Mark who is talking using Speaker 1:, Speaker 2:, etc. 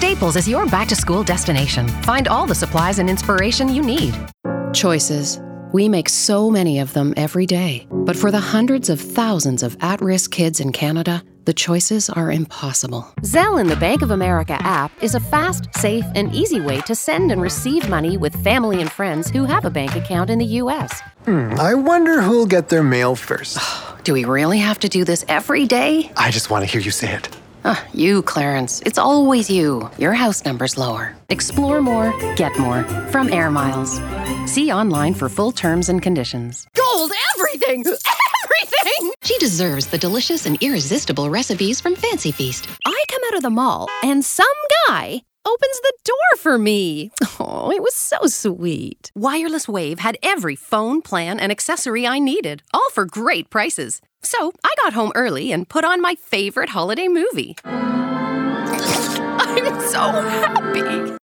Speaker 1: Staples is your back-to-school destination. Find all the supplies and inspiration you need. Choices. We make so many of them every day. But for the hundreds of thousands of at-risk kids in Canada, the choices are impossible. Zelle in the Bank of America app is a fast, safe, and easy way to send and receive money with family and friends who have a bank account in the U.S.
Speaker 2: I wonder who'll get their mail first.
Speaker 1: Do we really have to do this every day?
Speaker 2: I just want to hear you say it.
Speaker 1: You, Clarence. It's always you. Your house number's lower. Explore more, get more from Air Miles. See online for full terms and conditions. Gold, everything! Everything! She deserves the delicious and irresistible recipes from Fancy Feast. I come out of the mall, and some guy opens the door for me. Oh, it was so sweet. Wireless Wave had every phone, plan, and accessory I needed, all for great prices. So I got home early and put on my favorite holiday movie. I'm so happy.